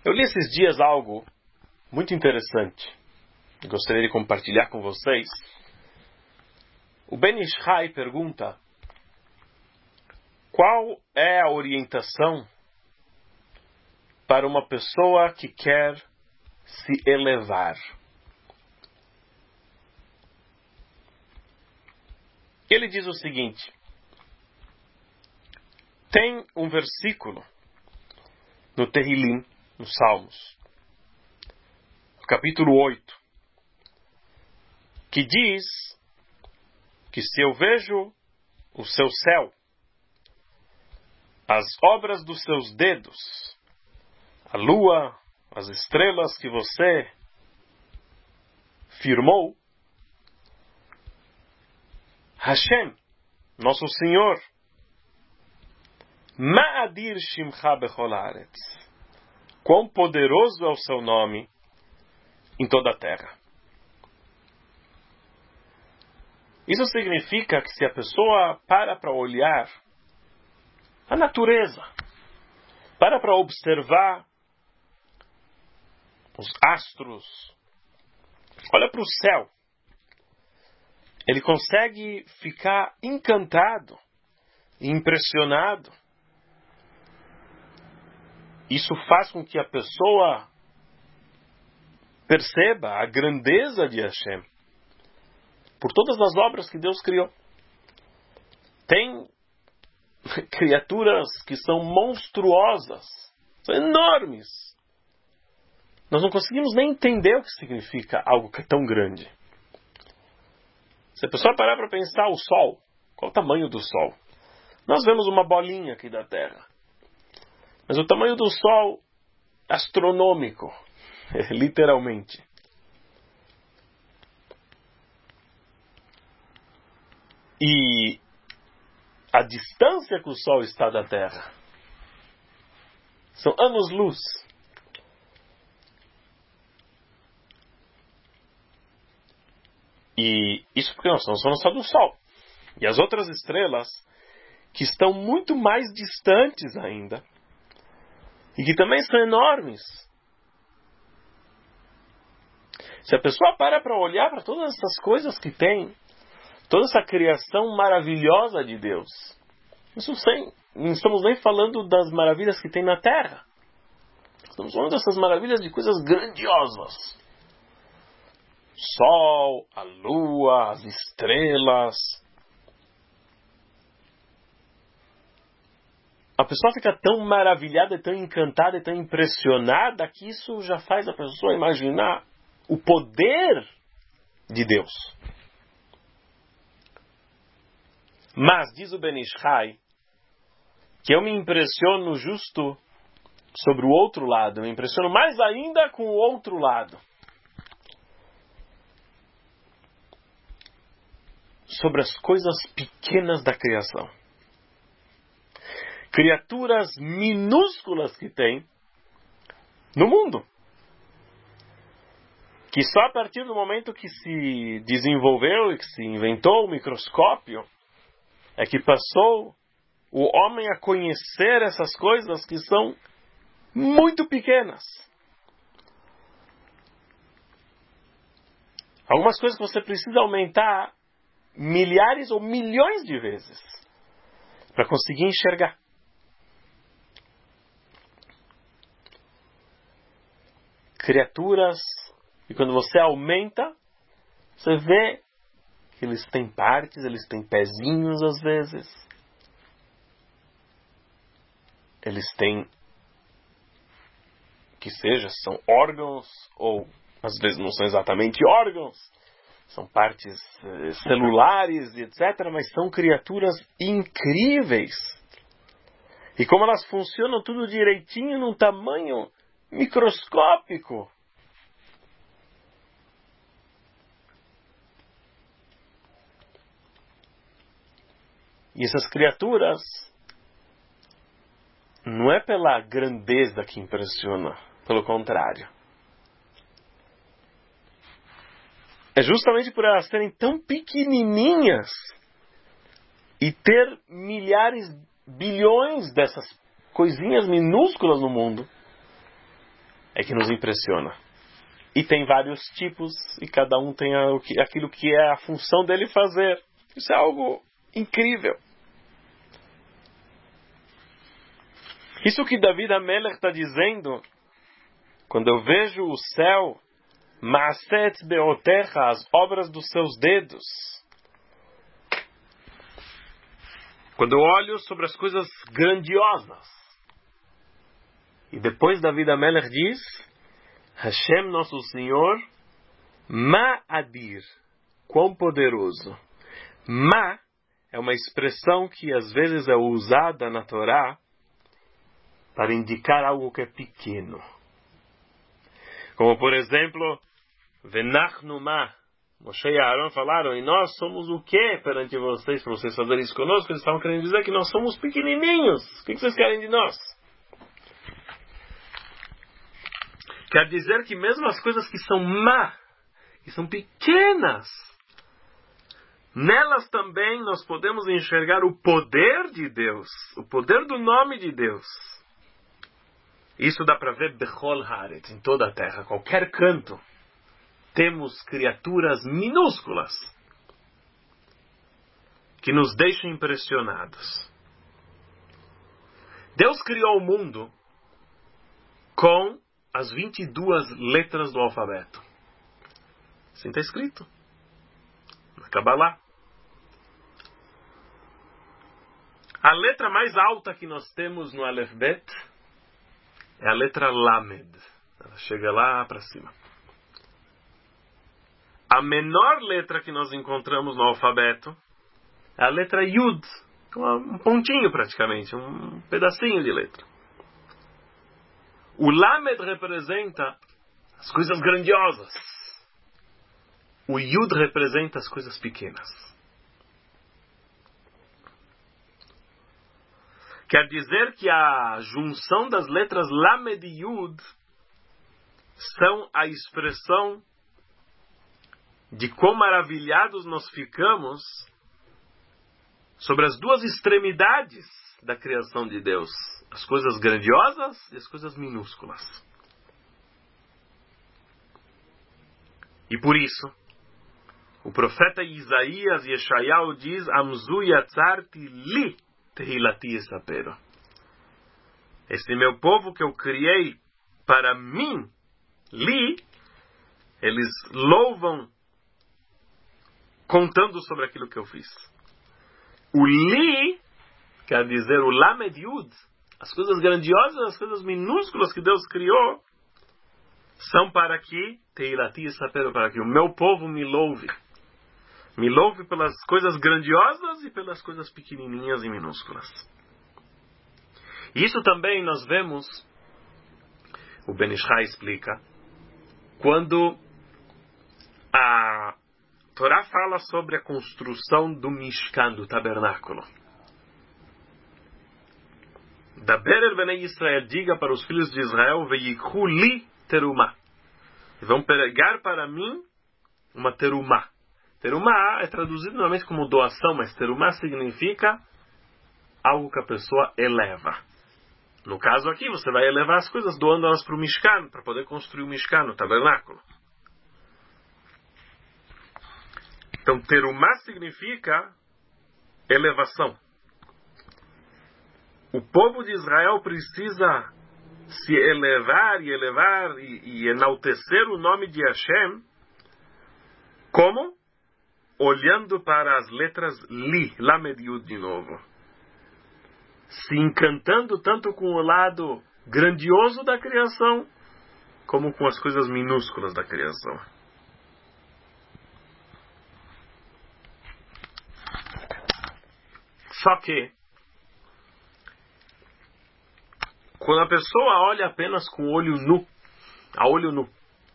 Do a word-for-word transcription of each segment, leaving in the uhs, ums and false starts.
Eu li esses dias algo muito interessante. Gostaria de compartilhar com vocês. O Ben Ish Chai pergunta: qual é a orientação para uma pessoa que quer se elevar? Ele diz o seguinte: tem um versículo no Tehillim, nos Salmos, capítulo oito, que diz que se eu vejo o seu céu, as obras dos seus dedos, a lua, as estrelas que você firmou, Hashem, nosso Senhor, Ma'adir Shimcha Bechol Haaretz, quão poderoso é o seu nome em toda a terra. Isso significa que se a pessoa para para olhar a natureza, para para observar os astros, olha para o céu, ele consegue ficar encantado e impressionado. Isso faz com que a pessoa perceba a grandeza de Hashem por todas as obras que Deus criou. Tem criaturas que são monstruosas, são enormes. Nós não conseguimos nem entender o que significa algo que é tão grande. Se a pessoa parar para pensar, o Sol, qual o tamanho do Sol? Nós vemos uma bolinha aqui da Terra. Mas o tamanho do Sol, astronômico, literalmente. E a distância que o Sol está da Terra são anos-luz. E isso porque nós estamos falando só do Sol. E as outras estrelas, que estão muito mais distantes ainda, e que também são enormes. Se a pessoa para para olhar para todas essas coisas que tem, toda essa criação maravilhosa de Deus, isso sem, não estamos nem falando das maravilhas que tem na Terra. Estamos falando dessas maravilhas de coisas grandiosas. Sol, a lua, as estrelas. A pessoa fica tão maravilhada, tão encantada e tão impressionada que isso já faz a pessoa imaginar o poder de Deus. Mas, diz o Ben Ish Chai, que eu me impressiono justo sobre o outro lado. Eu me impressiono mais ainda com o outro lado. Sobre as coisas pequenas da criação. Criaturas minúsculas que tem no mundo. Que só a partir do momento que se desenvolveu e que se inventou o microscópio é que passou o homem a conhecer essas coisas que são muito pequenas. Algumas coisas que você precisa aumentar milhares ou milhões de vezes para conseguir enxergar. Criaturas, e quando você aumenta, você vê que eles têm partes, eles têm pezinhos às vezes. Eles têm, que seja, são órgãos, ou às vezes não são exatamente órgãos, são partes eh, celulares, etcétera, mas são criaturas incríveis. E como elas funcionam tudo direitinho num tamanho microscópico. E essas criaturas não é pela grandeza que impressiona, pelo contrário. É justamente por elas serem tão pequenininhas e ter milhares, bilhões dessas coisinhas minúsculas no mundo é que nos impressiona. E tem vários tipos, e cada um tem aquilo que é a função dele fazer. Isso é algo incrível. Isso que David HaMelech está dizendo, quando eu vejo o céu, Maaset Beotecha, as obras dos seus dedos. Quando eu olho sobre as coisas grandiosas. E depois David HaMelech diz, Hashem, nosso Senhor, Ma'adir, quão poderoso. Ma é uma expressão que às vezes é usada na Torá para indicar algo que é pequeno. Como por exemplo, Venachnu Ma. Moshe e Aaron falaram, e nós somos o que perante vocês, para vocês fazerem isso conosco? Eles estavam querendo dizer que nós somos pequenininhos. O que vocês querem de nós? Quer dizer que mesmo as coisas que são má, que são pequenas, nelas também nós podemos enxergar o poder de Deus, o poder do nome de Deus. Isso dá para ver Bechol Haaretz, em toda a terra, qualquer canto. Temos criaturas minúsculas que nos deixam impressionados. Deus criou o mundo com as vinte e duas letras do alfabeto. Assim está escrito. Na Kabbalah. A letra mais alta que nós temos no Aleph Bet é a letra Lamed. Ela chega lá para cima. A menor letra que nós encontramos no alfabeto é a letra Yud. Um pontinho praticamente, um pedacinho de letra. O Lamed representa as coisas grandiosas. O Yud representa as coisas pequenas. Quer dizer que a junção das letras Lamed e Yud são a expressão de quão maravilhados nós ficamos sobre as duas extremidades da criação de Deus. As coisas grandiosas e as coisas minúsculas. E por isso, o profeta Isaías Yeshayahu diz, Amzu yatzarti li tehilati esapero. Este meu povo que eu criei para mim, li, eles louvam contando sobre aquilo que eu fiz. O li, quer dizer o Lamed Yud, as coisas grandiosas, as coisas minúsculas que Deus criou, são para que, Teilati e Sapero, para que o meu povo me louve. Me louve pelas coisas grandiosas e pelas coisas pequenininhas e minúsculas. Isso também nós vemos, o Ben Ishai explica, quando a Torá fala sobre a construção do Mishkan, do tabernáculo. Daber el Bnei Israel, diga para os filhos de Israel, Veyikhu li terumá. Vão pegar para mim uma terumá. Terumá é traduzido normalmente como doação, mas terumá significa algo que a pessoa eleva. No caso aqui, você vai elevar as coisas doando elas para o Mishkan, para poder construir o Mishkan, o tabernáculo. Então, terumá significa elevação. O povo de Israel precisa se elevar e elevar e, e enaltecer o nome de Hashem. Como? Olhando para as letras Li, Lamed Yud de novo. Se encantando tanto com o lado grandioso da criação, como com as coisas minúsculas da criação. Só que, quando a pessoa olha apenas com o olho nu, a olho nu,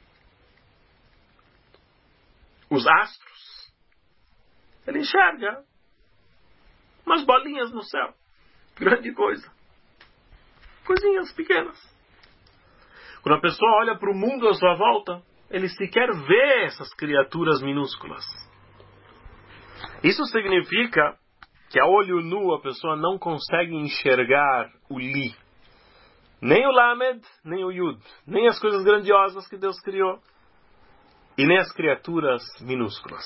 os astros, ele enxerga umas bolinhas no céu. Grande coisa. Coisinhas pequenas. Quando a pessoa olha para o mundo à sua volta, ele sequer vê essas criaturas minúsculas. Isso significa que a olho nu a pessoa não consegue enxergar o li. Nem o Lamed, nem o Yud. Nem as coisas grandiosas que Deus criou. E nem as criaturas minúsculas.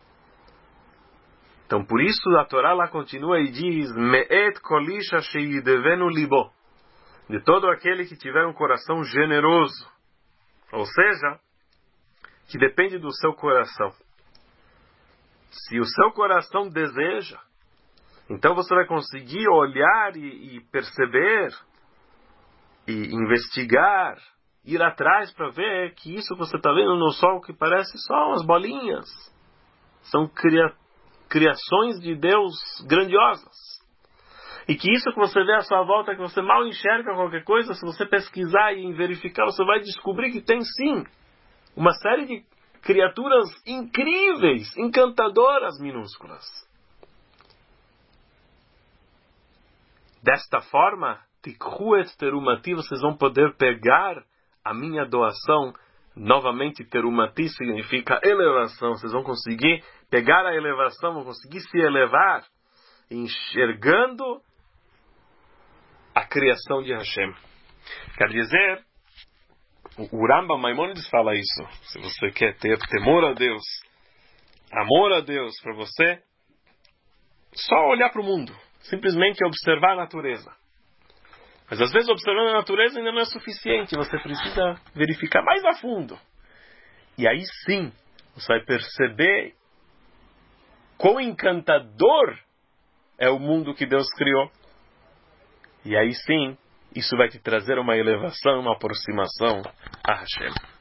Então, por isso, a Torá lá continua e diz: Me'et kolisha sheidevenu libo. De todo aquele que tiver um coração generoso. Ou seja, que depende do seu coração. Se o seu coração deseja, então você vai conseguir olhar e, e perceber, e investigar, ir atrás para ver que isso que você está vendo no sol, que parece só umas bolinhas, são cria, criações de Deus grandiosas. E que isso que você vê à sua volta, que você mal enxerga qualquer coisa, se você pesquisar e verificar, você vai descobrir que tem sim uma série de criaturas incríveis, encantadoras, minúsculas. Desta forma, tikhu et terumati, vocês vão poder pegar a minha doação. Novamente, terumati significa elevação. Vocês vão conseguir pegar a elevação, vão conseguir se elevar, enxergando a criação de Hashem. Quer dizer, o Rambam Maimonides fala isso. Se você quer ter temor a Deus, amor a Deus para você, só olhar para o mundo. Simplesmente observar a natureza. Mas às vezes observando a natureza ainda não é suficiente. Você precisa verificar mais a fundo. E aí sim, você vai perceber quão encantador é o mundo que Deus criou. E aí sim, isso vai te trazer uma elevação, uma aproximação a Hashem.